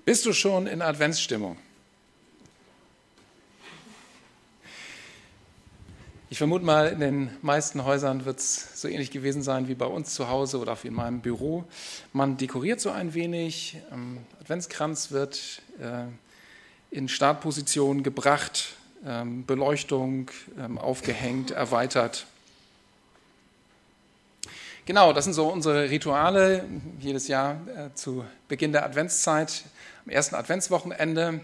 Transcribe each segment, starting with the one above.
Bist du schon in Adventsstimmung? Ich vermute mal, in den meisten Häusern wird es so ähnlich gewesen sein wie bei uns zu Hause oder auch in meinem Büro. Man dekoriert so ein wenig, Adventskranz wird in Startposition gebracht, Beleuchtung aufgehängt, erweitert. Genau, das sind so unsere Rituale jedes Jahr zu Beginn der Adventszeit, am ersten Adventswochenende.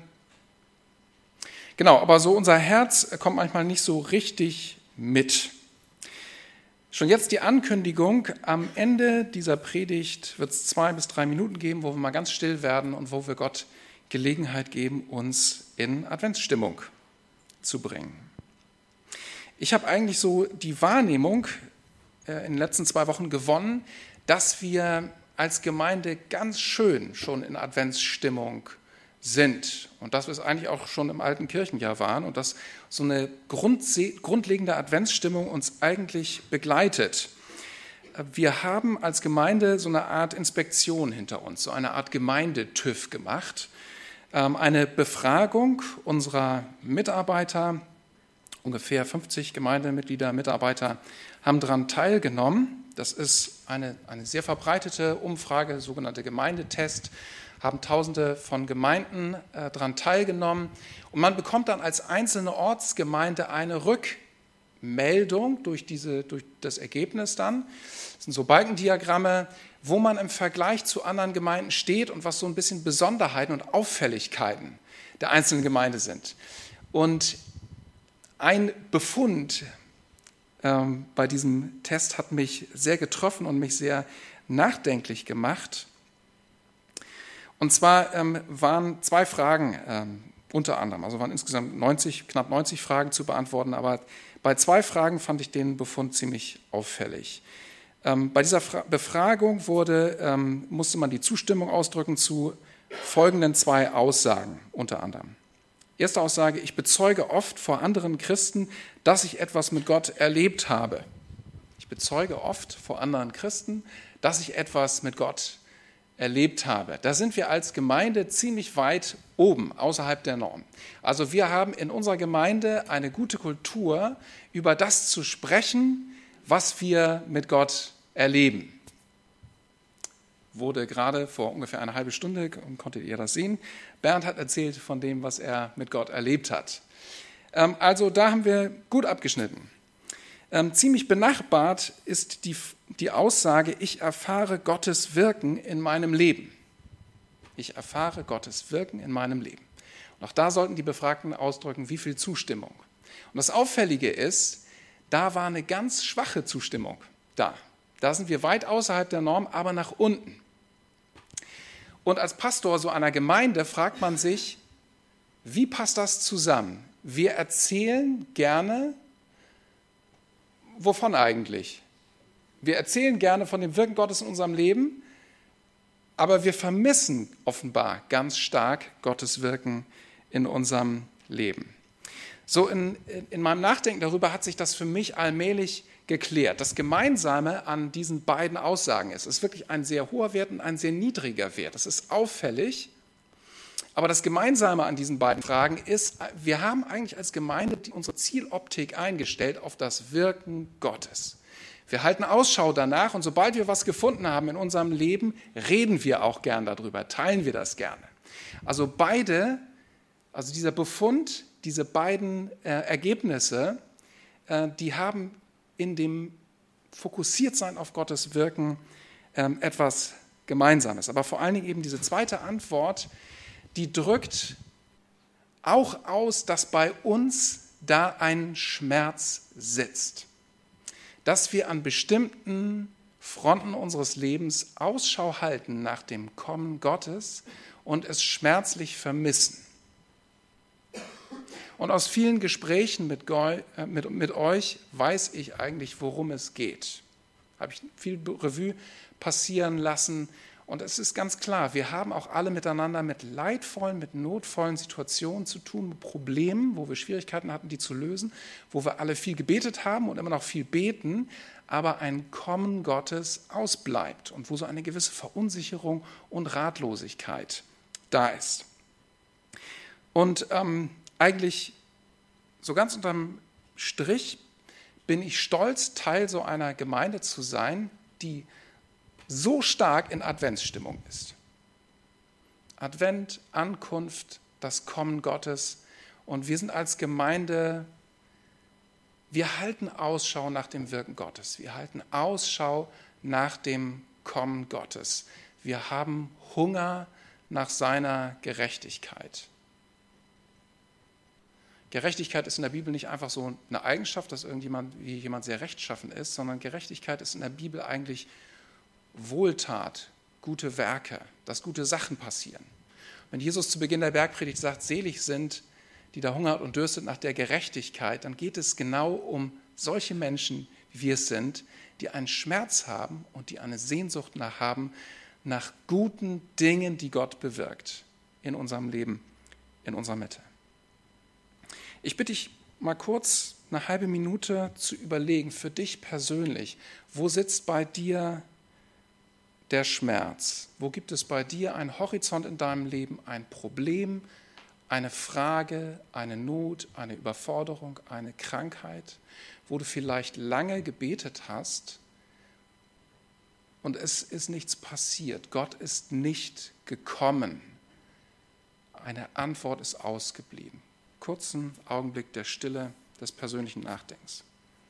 Genau, aber so unser Herz kommt manchmal nicht so richtig mit. Schon jetzt die Ankündigung, am Ende dieser Predigt wird es 2 bis 3 Minuten geben, wo wir mal ganz still werden und wo wir Gott Gelegenheit geben, uns in Adventsstimmung zu bringen. Ich habe eigentlich so die Wahrnehmung in den letzten 2 Wochen gewonnen, dass wir als Gemeinde ganz schön schon in Adventsstimmung sind und dass wir es eigentlich auch schon im alten Kirchenjahr waren und dass so eine grundlegende Adventsstimmung uns eigentlich begleitet. Wir haben als Gemeinde so eine Art Inspektion hinter uns, so eine Art Gemeinde-TÜV gemacht, eine Befragung unserer Mitarbeiter, ungefähr 50 Gemeindemitglieder, Mitarbeiter haben daran teilgenommen. Das ist eine sehr verbreitete Umfrage, sogenannte Gemeindetest, haben Tausende von Gemeinden daran teilgenommen. Und man bekommt dann als einzelne Ortsgemeinde eine Rückmeldung durch das Ergebnis dann. Das sind so Balkendiagramme, wo man im Vergleich zu anderen Gemeinden steht und was so ein bisschen Besonderheiten und Auffälligkeiten der einzelnen Gemeinde sind. Und ein Befund bei diesem Test hat mich sehr getroffen und mich sehr nachdenklich gemacht. Und zwar waren 2 Fragen unter anderem, also waren insgesamt knapp 90 Fragen zu beantworten, aber bei 2 Fragen fand ich den Befund ziemlich auffällig. Bei dieser Befragung musste man die Zustimmung ausdrücken zu folgenden 2 Aussagen unter anderem. Erste Aussage: Ich bezeuge oft vor anderen Christen, dass ich etwas mit Gott erlebt habe. Ich bezeuge oft vor anderen Christen, dass ich etwas mit Gott erlebt habe. Da sind wir als Gemeinde ziemlich weit oben, außerhalb der Norm. Also wir haben in unserer Gemeinde eine gute Kultur, über das zu sprechen, was wir mit Gott erleben. Wurde gerade vor ungefähr einer halben Stunde, konntet ihr das sehen, Bernd hat erzählt von dem, was er mit Gott erlebt hat. Also da haben wir gut abgeschnitten. Ziemlich benachbart ist die Aussage, ich erfahre Gottes Wirken in meinem Leben. Ich erfahre Gottes Wirken in meinem Leben. Und auch da sollten die Befragten ausdrücken, wie viel Zustimmung. Und das Auffällige ist, da war eine ganz schwache Zustimmung da. Da sind wir weit außerhalb der Norm, aber nach unten. Und als Pastor so einer Gemeinde fragt man sich, wie passt das zusammen? Wir erzählen gerne, wovon eigentlich? Wir erzählen gerne von dem Wirken Gottes in unserem Leben, aber wir vermissen offenbar ganz stark Gottes Wirken in unserem Leben. So in meinem Nachdenken darüber hat sich das für mich allmählich geklärt. Das Gemeinsame an diesen beiden Aussagen ist wirklich ein sehr hoher Wert und ein sehr niedriger Wert. Das ist auffällig, aber das Gemeinsame an diesen beiden Fragen ist, wir haben eigentlich als Gemeinde unsere Zieloptik eingestellt auf das Wirken Gottes. Wir halten Ausschau danach und sobald wir was gefunden haben in unserem Leben, reden wir auch gern darüber, teilen wir das gerne. Also dieser Befund, diese beiden Ergebnisse, die haben in dem Fokussiertsein auf Gottes Wirken etwas Gemeinsames. Aber vor allen Dingen eben diese zweite Antwort, die drückt auch aus, dass bei uns da ein Schmerz sitzt. Dass wir an bestimmten Fronten unseres Lebens Ausschau halten nach dem Kommen Gottes und es schmerzlich vermissen. Und aus vielen Gesprächen mit euch weiß ich eigentlich, worum es geht. Habe ich viel Revue passieren lassen. Und es ist ganz klar, wir haben auch alle miteinander mit leidvollen, mit notvollen Situationen zu tun, mit Problemen, wo wir Schwierigkeiten hatten, die zu lösen, wo wir alle viel gebetet haben und immer noch viel beten, aber ein Kommen Gottes ausbleibt und wo so eine gewisse Verunsicherung und Ratlosigkeit da ist. Und eigentlich so ganz unterm Strich bin ich stolz, Teil so einer Gemeinde zu sein, die so stark in Adventsstimmung ist. Advent, Ankunft, das Kommen Gottes. Und wir sind als Gemeinde, wir halten Ausschau nach dem Wirken Gottes. Wir halten Ausschau nach dem Kommen Gottes. Wir haben Hunger nach seiner Gerechtigkeit. Gerechtigkeit ist in der Bibel nicht einfach so eine Eigenschaft, dass jemand sehr rechtschaffen ist, sondern Gerechtigkeit ist in der Bibel eigentlich Wohltat, gute Werke, dass gute Sachen passieren. Wenn Jesus zu Beginn der Bergpredigt sagt, selig sind, die da hungert und dürstet nach der Gerechtigkeit, dann geht es genau um solche Menschen, wie wir es sind, die einen Schmerz haben und die eine Sehnsucht nach guten Dingen, die Gott bewirkt in unserem Leben, in unserer Mitte. Ich bitte dich mal kurz eine halbe Minute zu überlegen, für dich persönlich, wo sitzt bei dir der Schmerz? Wo gibt es bei dir einen Horizont in deinem Leben, ein Problem, eine Frage, eine Not, eine Überforderung, eine Krankheit, wo du vielleicht lange gebetet hast und es ist nichts passiert. Gott ist nicht gekommen. Eine Antwort ist ausgeblieben. Kurzen Augenblick der Stille, des persönlichen Nachdenkens.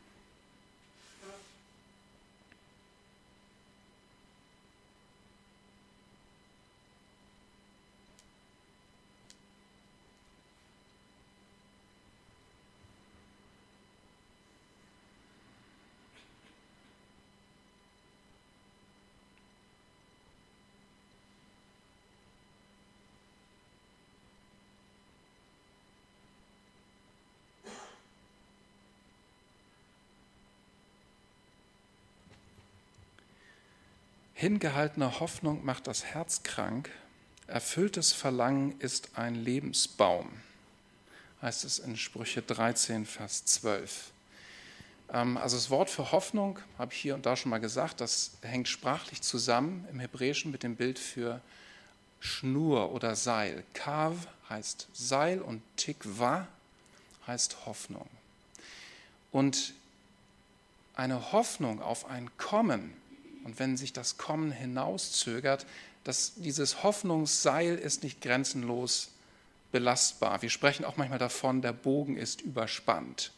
Hingehaltene Hoffnung macht das Herz krank, erfülltes Verlangen ist ein Lebensbaum, heißt es in Sprüche 13, Vers 12. Also das Wort für Hoffnung, habe ich hier und da schon mal gesagt, das hängt sprachlich zusammen im Hebräischen mit dem Bild für Schnur oder Seil. Kav heißt Seil und Tikva heißt Hoffnung. Und eine Hoffnung auf ein Kommen, und wenn sich das Kommen hinauszögert, dieses Hoffnungsseil ist nicht grenzenlos belastbar. Wir sprechen auch manchmal davon, der Bogen ist überspannt.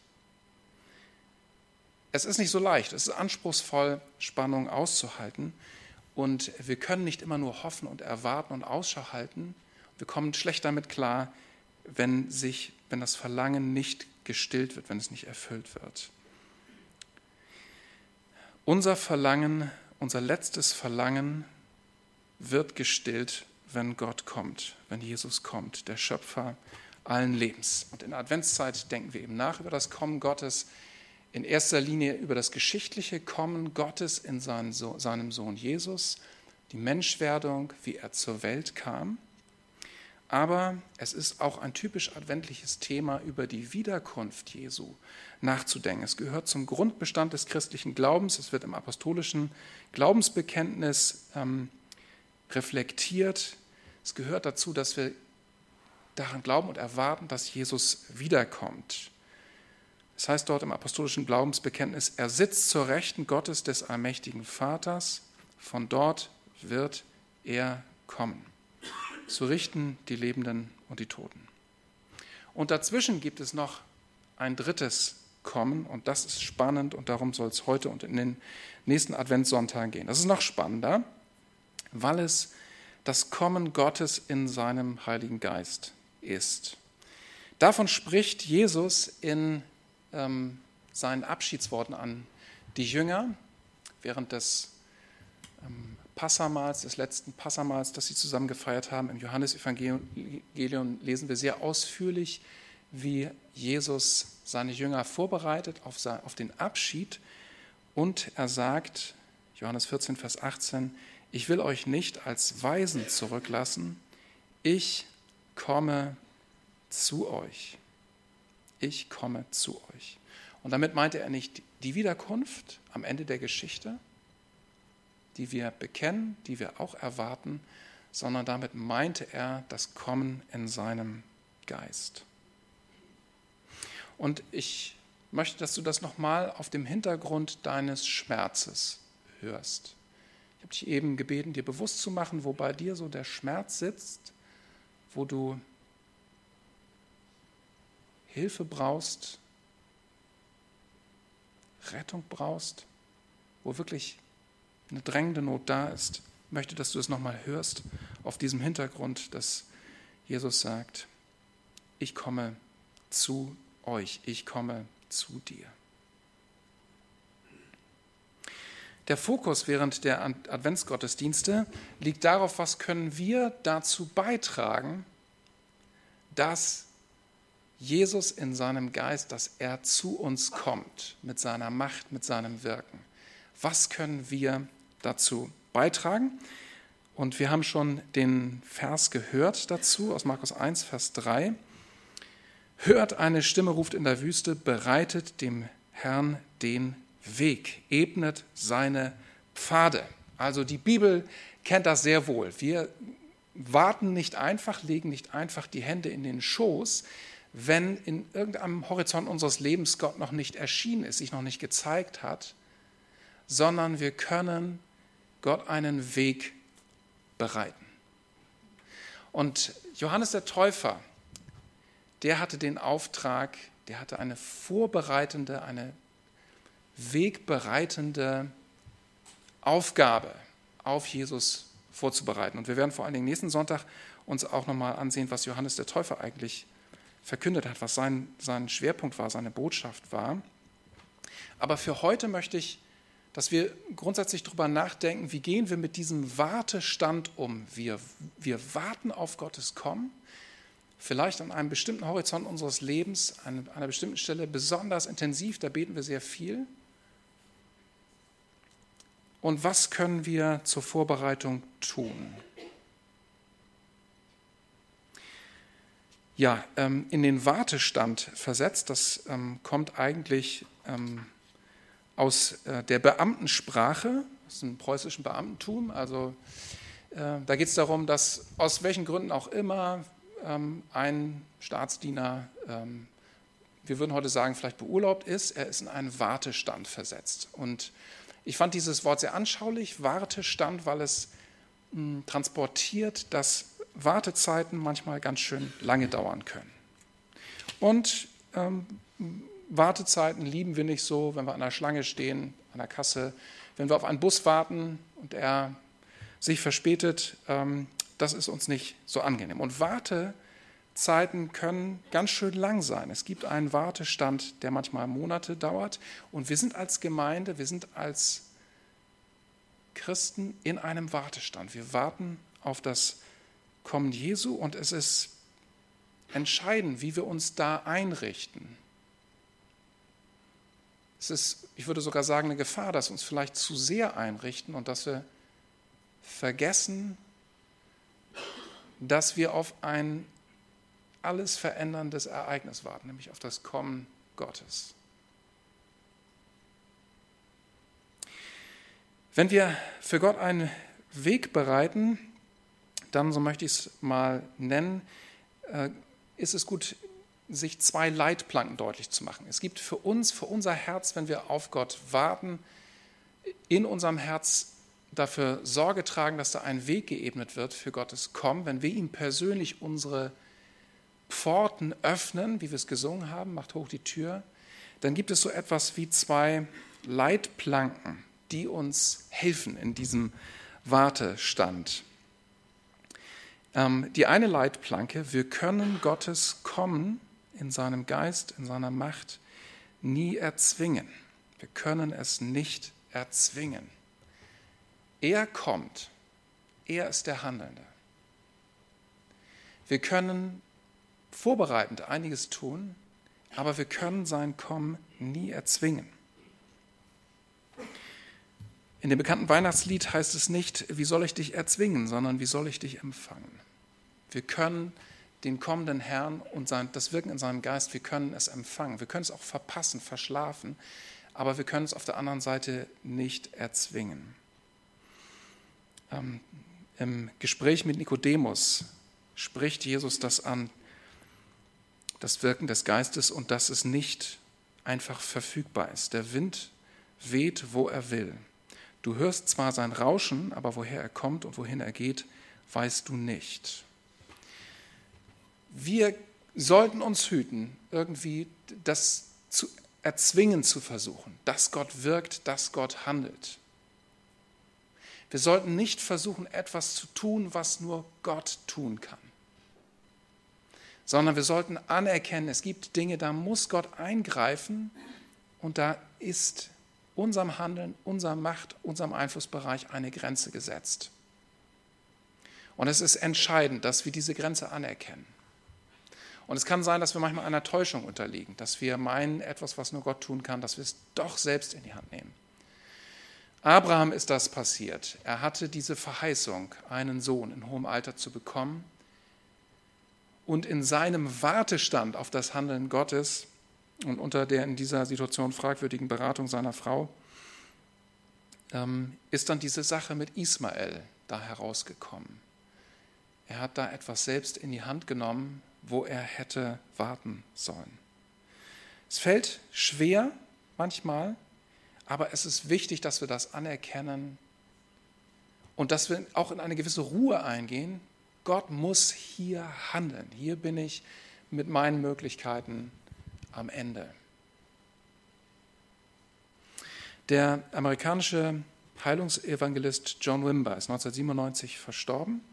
Es ist nicht so leicht, es ist anspruchsvoll, Spannung auszuhalten. Und wir können nicht immer nur hoffen und erwarten und Ausschau halten. Wir kommen schlecht damit klar, wenn das Verlangen nicht gestillt wird, wenn es nicht erfüllt wird. Unser Verlangen, unser letztes Verlangen wird gestillt, wenn Gott kommt, wenn Jesus kommt, der Schöpfer allen Lebens. Und in der Adventszeit denken wir eben nach über das Kommen Gottes, in erster Linie über das geschichtliche Kommen Gottes in seinem Sohn Jesus, die Menschwerdung, wie er zur Welt kam. Aber es ist auch ein typisch adventliches Thema, über die Wiederkunft Jesu nachzudenken. Es gehört zum Grundbestand des christlichen Glaubens. Es wird im apostolischen Glaubensbekenntnis reflektiert. Es gehört dazu, dass wir daran glauben und erwarten, dass Jesus wiederkommt. Das heißt dort im apostolischen Glaubensbekenntnis, er sitzt zur Rechten Gottes des allmächtigen Vaters. Von dort wird er kommen, zu richten die Lebenden und die Toten. Und dazwischen gibt es noch ein drittes Kommen und das ist spannend und darum soll es heute und in den nächsten Adventssonntagen gehen. Das ist noch spannender, weil es das Kommen Gottes in seinem Heiligen Geist ist. Davon spricht Jesus in seinen Abschiedsworten an die Jünger während des Passamahls, des letzten Passamahls, das sie zusammen gefeiert haben. Im Johannesevangelium lesen wir sehr ausführlich, wie Jesus seine Jünger vorbereitet auf den Abschied. Und er sagt, Johannes 14, Vers 18, ich will euch nicht als Waisen zurücklassen, ich komme zu euch. Ich komme zu euch. Und damit meinte er nicht die Wiederkunft am Ende der Geschichte, die wir bekennen, die wir auch erwarten, sondern damit meinte er das Kommen in seinem Geist. Und ich möchte, dass du das nochmal auf dem Hintergrund deines Schmerzes hörst. Ich habe dich eben gebeten, dir bewusst zu machen, wo bei dir so der Schmerz sitzt, wo du Hilfe brauchst, Rettung brauchst, wo wirklich eine drängende Not da ist. Ich möchte, dass du es nochmal hörst auf diesem Hintergrund, dass Jesus sagt, ich komme zu euch, ich komme zu dir. Der Fokus während der Adventsgottesdienste liegt darauf, was können wir dazu beitragen, dass Jesus in seinem Geist, dass er zu uns kommt, mit seiner Macht, mit seinem Wirken. Was können wir dazu beitragen? Und wir haben schon den Vers gehört dazu, aus Markus 1, Vers 3. Hört, eine Stimme ruft in der Wüste, bereitet dem Herrn den Weg, ebnet seine Pfade. Also die Bibel kennt das sehr wohl. Wir warten nicht einfach, legen nicht einfach die Hände in den Schoß, wenn in irgendeinem Horizont unseres Lebens Gott noch nicht erschienen ist, sich noch nicht gezeigt hat, sondern wir können Gott einen Weg bereiten. Und Johannes der Täufer, der hatte den Auftrag, der hatte eine vorbereitende, eine wegbereitende Aufgabe, auf Jesus vorzubereiten. Und wir werden vor allen Dingen nächsten Sonntag uns auch nochmal ansehen, was Johannes der Täufer eigentlich verkündet hat, was sein Schwerpunkt war, seine Botschaft war. Aber für heute möchte ich, dass wir grundsätzlich darüber nachdenken, wie gehen wir mit diesem Wartestand um. Wir warten auf Gottes Kommen, vielleicht an einem bestimmten Horizont unseres Lebens, an einer bestimmten Stelle besonders intensiv, da beten wir sehr viel. Und was können wir zur Vorbereitung tun? Ja, in den Wartestand versetzt, das kommt eigentlich aus der Beamtensprache, aus dem preußischen Beamtentum. Also da geht es darum, dass aus welchen Gründen auch immer ein Staatsdiener, wir würden heute sagen, vielleicht beurlaubt ist, er ist in einen Wartestand versetzt. Und ich fand dieses Wort sehr anschaulich, Wartestand, weil es transportiert, dass Wartezeiten manchmal ganz schön lange dauern können. Und Wartezeiten lieben wir nicht so, wenn wir an der Schlange stehen, an der Kasse, wenn wir auf einen Bus warten und er sich verspätet, das ist uns nicht so angenehm. Und Wartezeiten können ganz schön lang sein. Es gibt einen Wartestand, der manchmal Monate dauert. Und wir sind als Gemeinde, wir sind als Christen in einem Wartestand. Wir warten auf das Kommen Jesu und es ist entscheidend, wie wir uns da einrichten. Es ist, ich würde sogar sagen, eine Gefahr, dass wir uns vielleicht zu sehr einrichten und dass wir vergessen, dass wir auf ein alles veränderndes Ereignis warten, nämlich auf das Kommen Gottes. Wenn wir für Gott einen Weg bereiten, dann, so möchte ich es mal nennen, ist es gut, sich zwei Leitplanken deutlich zu machen. Es gibt für uns, für unser Herz, wenn wir auf Gott warten, in unserem Herz dafür Sorge tragen, dass da ein Weg geebnet wird für Gottes Kommen. Wenn wir ihm persönlich unsere Pforten öffnen, wie wir es gesungen haben, macht hoch die Tür, dann gibt es so etwas wie zwei Leitplanken, die uns helfen in diesem Wartestand. Die eine Leitplanke, wir können Gottes Kommen in seinem Geist, in seiner Macht nie erzwingen. Wir können es nicht erzwingen. Er kommt, er ist der Handelnde. Wir können vorbereitend einiges tun, aber wir können sein Kommen nie erzwingen. In dem bekannten Weihnachtslied heißt es nicht, wie soll ich dich erzwingen, sondern wie soll ich dich empfangen. Wir können den kommenden Herrn und das Wirken in seinem Geist, wir können es empfangen. Wir können es auch verpassen, verschlafen, aber wir können es auf der anderen Seite nicht erzwingen. Im Gespräch mit Nikodemus spricht Jesus das an, das Wirken des Geistes und dass es nicht einfach verfügbar ist. Der Wind weht, wo er will. Du hörst zwar sein Rauschen, aber woher er kommt und wohin er geht, weißt du nicht. Wir sollten uns hüten, irgendwie das zu erzwingen zu versuchen, dass Gott wirkt, dass Gott handelt. Wir sollten nicht versuchen, etwas zu tun, was nur Gott tun kann, sondern wir sollten anerkennen, es gibt Dinge, da muss Gott eingreifen und da ist unserem Handeln, unserer Macht, unserem Einflussbereich eine Grenze gesetzt. Und es ist entscheidend, dass wir diese Grenze anerkennen. Und es kann sein, dass wir manchmal einer Täuschung unterliegen, dass wir meinen, etwas, was nur Gott tun kann, dass wir es doch selbst in die Hand nehmen. Abraham ist das passiert. Er hatte diese Verheißung, einen Sohn in hohem Alter zu bekommen. Und in seinem Wartestand auf das Handeln Gottes und unter der in dieser Situation fragwürdigen Beratung seiner Frau ist dann diese Sache mit Ismael da herausgekommen. Er hat da etwas selbst in die Hand genommen, wo er hätte warten sollen. Es fällt schwer manchmal, aber es ist wichtig, dass wir das anerkennen und dass wir auch in eine gewisse Ruhe eingehen. Gott muss hier handeln. Hier bin ich mit meinen Möglichkeiten am Ende. Der amerikanische Heilungsevangelist John Wimber ist 1997 verstorben.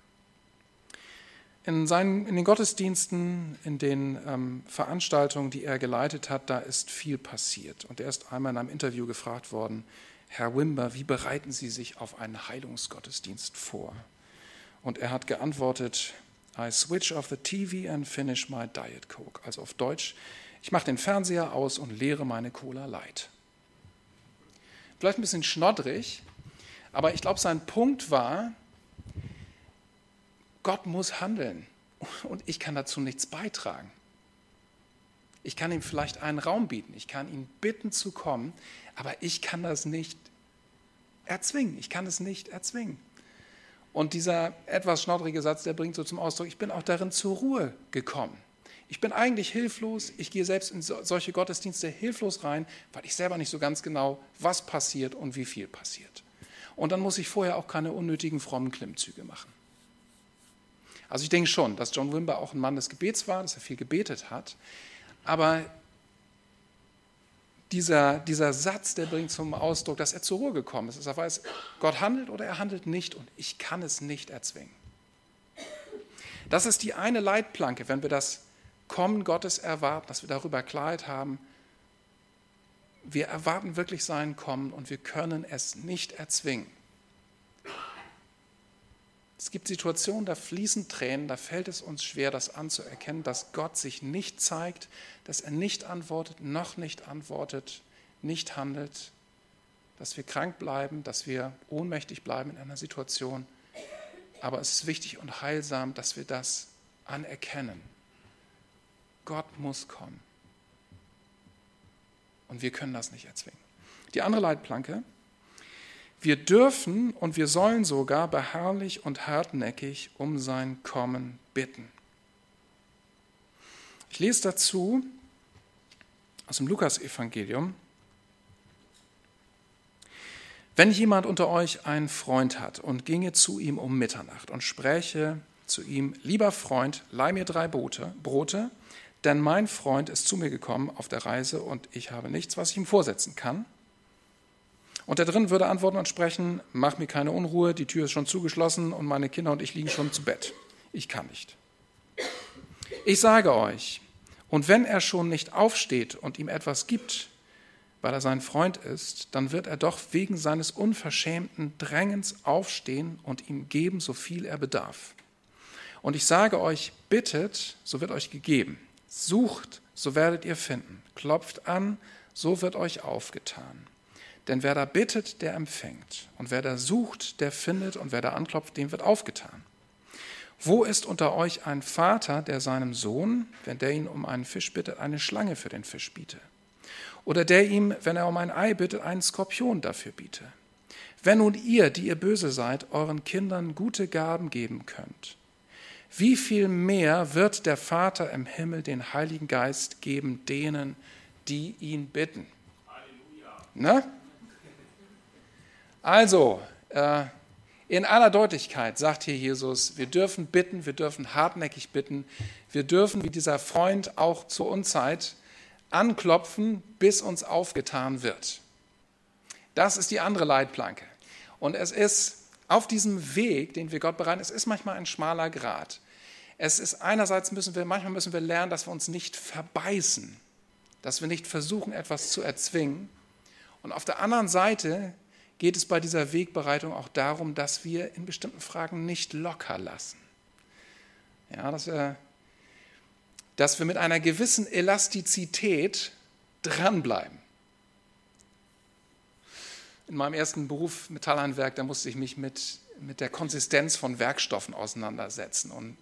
In den Gottesdiensten, in den Veranstaltungen, die er geleitet hat, da ist viel passiert. Und er ist einmal in einem Interview gefragt worden, Herr Wimber, wie bereiten Sie sich auf einen Heilungsgottesdienst vor? Und er hat geantwortet, I switch off the TV and finish my Diet Coke. Also auf Deutsch, ich mache den Fernseher aus und leere meine Cola Light. Vielleicht ein bisschen schnoddrig, aber ich glaube, sein Punkt war, Gott muss handeln und ich kann dazu nichts beitragen. Ich kann ihm vielleicht einen Raum bieten, ich kann ihn bitten zu kommen, aber ich kann das nicht erzwingen. Ich kann es nicht erzwingen. Und dieser etwas schnoddrige Satz, der bringt so zum Ausdruck, ich bin auch darin zur Ruhe gekommen. Ich bin eigentlich hilflos, ich gehe selbst in solche Gottesdienste hilflos rein, weil ich selber nicht so ganz genau, was passiert und wie viel passiert. Und dann muss ich vorher auch keine unnötigen frommen Klimmzüge machen. Also ich denke schon, dass John Wimber auch ein Mann des Gebets war, dass er viel gebetet hat, aber dieser Satz, der bringt zum Ausdruck, dass er zur Ruhe gekommen ist. Er weiß, Gott handelt oder er handelt nicht und ich kann es nicht erzwingen. Das ist die eine Leitplanke, wenn wir das Kommen Gottes erwarten, dass wir darüber Klarheit haben. Wir erwarten wirklich sein Kommen und wir können es nicht erzwingen. Es gibt Situationen, da fließen Tränen, da fällt es uns schwer, das anzuerkennen, dass Gott sich nicht zeigt, dass er nicht antwortet, noch nicht antwortet, nicht handelt, dass wir krank bleiben, dass wir ohnmächtig bleiben in einer Situation. Aber es ist wichtig und heilsam, dass wir das anerkennen. Gott muss kommen. Und wir können das nicht erzwingen. Die andere Leitplanke: Wir dürfen und wir sollen sogar beharrlich und hartnäckig um sein Kommen bitten. Ich lese dazu aus dem Lukas-Evangelium. Wenn jemand unter euch einen Freund hat und ginge zu ihm um Mitternacht und spräche zu ihm, lieber Freund, leih mir 3 Brote, denn mein Freund ist zu mir gekommen auf der Reise und ich habe nichts, was ich ihm vorsetzen kann. Und der drin würde antworten und sprechen, mach mir keine Unruhe, die Tür ist schon zugeschlossen und meine Kinder und ich liegen schon zu Bett. Ich kann nicht. Ich sage euch, und wenn er schon nicht aufsteht und ihm etwas gibt, weil er sein Freund ist, dann wird er doch wegen seines unverschämten Drängens aufstehen und ihm geben, so viel er bedarf. Und ich sage euch, bittet, so wird euch gegeben. Sucht, so werdet ihr finden. Klopft an, so wird euch aufgetan. Denn wer da bittet, der empfängt. Und wer da sucht, der findet. Und wer da anklopft, dem wird aufgetan. Wo ist unter euch ein Vater, der seinem Sohn, wenn der ihn um einen Fisch bittet, eine Schlange für den Fisch biete? Oder der ihm, wenn er um ein Ei bittet, einen Skorpion dafür biete? Wenn nun ihr, die ihr böse seid, euren Kindern gute Gaben geben könnt, wie viel mehr wird der Vater im Himmel den Heiligen Geist geben denen, die ihn bitten? Na? Also, in aller Deutlichkeit sagt hier Jesus, wir dürfen bitten, wir dürfen hartnäckig bitten, wir dürfen wie dieser Freund auch zur Unzeit anklopfen, bis uns aufgetan wird. Das ist die andere Leitplanke. Und es ist auf diesem Weg, den wir Gott bereiten, es ist manchmal ein schmaler Grat. Es ist einerseits manchmal müssen wir lernen, dass wir uns nicht verbeißen, dass wir nicht versuchen, etwas zu erzwingen. Und auf der anderen Seite geht es bei dieser Wegbereitung auch darum, dass wir in bestimmten Fragen nicht locker lassen. Ja, dass wir mit einer gewissen Elastizität dranbleiben. In meinem ersten Beruf Metallhandwerk, da musste ich mich mit der Konsistenz von Werkstoffen auseinandersetzen und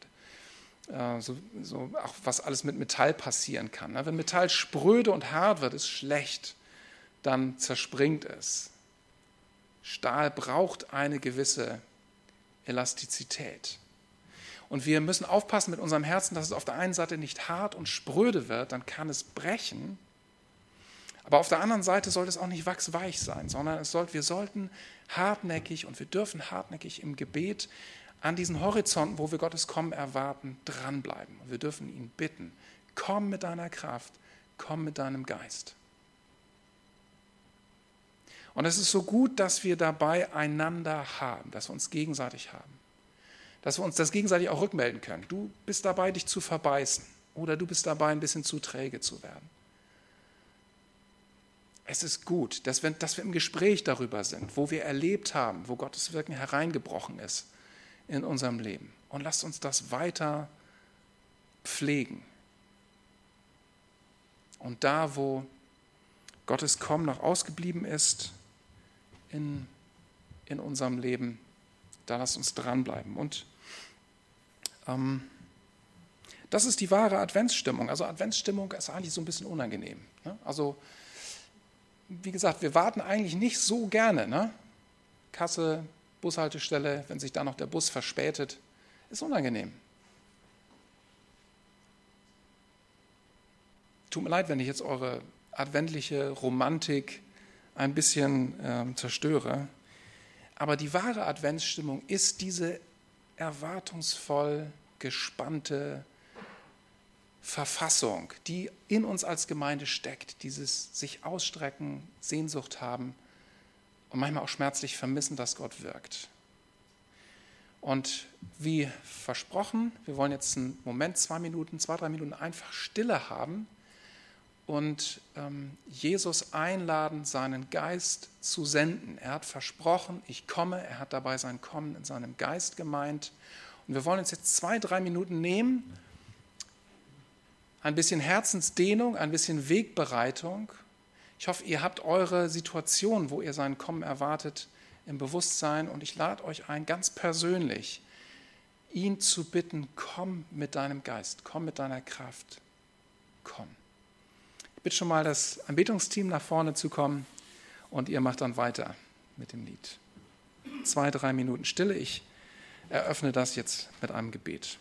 so auch was alles mit Metall passieren kann. Wenn Metall spröde und hart wird, ist schlecht, dann zerspringt es. Stahl braucht eine gewisse Elastizität. Und wir müssen aufpassen mit unserem Herzen, dass es auf der einen Seite nicht hart und spröde wird, dann kann es brechen. Aber auf der anderen Seite sollte es auch nicht wachsweich sein, sondern wir sollten hartnäckig und wir dürfen hartnäckig im Gebet an diesen Horizonten, wo wir Gottes Kommen erwarten, dranbleiben. Und wir dürfen ihn bitten, komm mit deiner Kraft, komm mit deinem Geist. Und es ist so gut, dass wir dabei einander haben, dass wir uns gegenseitig haben. Dass wir uns das gegenseitig auch rückmelden können. Du bist dabei, dich zu verbeißen oder du bist dabei, ein bisschen zu träge zu werden. Es ist gut, dass wir im Gespräch darüber sind, wo wir erlebt haben, wo Gottes Wirken hereingebrochen ist in unserem Leben. Und lasst uns das weiter pflegen. Und da, wo Gottes Kommen noch ausgeblieben ist in unserem Leben, da lasst uns dranbleiben. Und das ist die wahre Adventsstimmung. Also Adventsstimmung ist eigentlich so ein bisschen unangenehm. Ne? Also wie gesagt, wir warten eigentlich nicht so gerne. Ne? Kasse, Bushaltestelle, wenn sich da noch der Bus verspätet, ist unangenehm. Tut mir leid, wenn ich jetzt eure adventliche Romantik ein bisschen zerstöre. Aber die wahre Adventsstimmung ist diese erwartungsvoll gespannte Verfassung, die in uns als Gemeinde steckt, dieses sich ausstrecken, Sehnsucht haben und manchmal auch schmerzlich vermissen, dass Gott wirkt. Und wie versprochen, wir wollen jetzt einen Moment, 2, 3 Minuten einfach Stille haben und Jesus einladen, seinen Geist zu senden. Er hat versprochen, ich komme, er hat dabei sein Kommen in seinem Geist gemeint. Und wir wollen uns jetzt 2, 3 Minuten nehmen, ein bisschen Herzensdehnung, ein bisschen Wegbereitung. Ich hoffe, ihr habt eure Situation, wo ihr sein Kommen erwartet, im Bewusstsein. Und ich lade euch ein, ganz persönlich, ihn zu bitten, komm mit deinem Geist, komm mit deiner Kraft, komm. Ich bitte schon mal das Anbetungsteam nach vorne zu kommen und ihr macht dann weiter mit dem Lied. 2, 3 Minuten Stille. Ich eröffne das jetzt mit einem Gebet.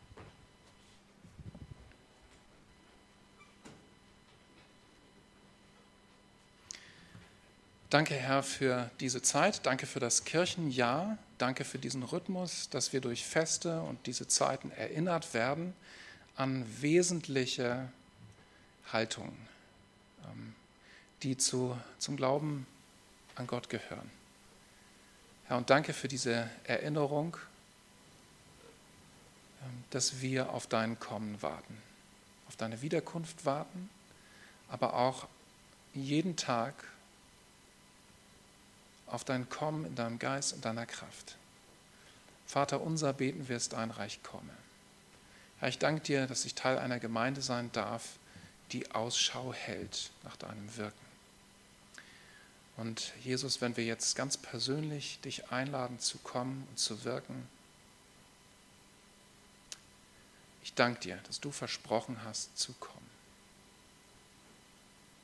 Danke, Herr, für diese Zeit. Danke für das Kirchenjahr. Danke für diesen Rhythmus, dass wir durch Feste und diese Zeiten erinnert werden an wesentliche Haltungen, die zum Glauben an Gott gehören. Herr, und danke für diese Erinnerung, dass wir auf dein Kommen warten, auf deine Wiederkunft warten, aber auch jeden Tag auf dein Kommen in deinem Geist und deiner Kraft. Vater unser, beten wir, dass dein Reich komme. Herr, ich danke dir, dass ich Teil einer Gemeinde sein darf, die Ausschau hält nach deinem Wirken. Und Jesus, wenn wir jetzt ganz persönlich dich einladen zu kommen und zu wirken, ich danke dir, dass du versprochen hast zu kommen.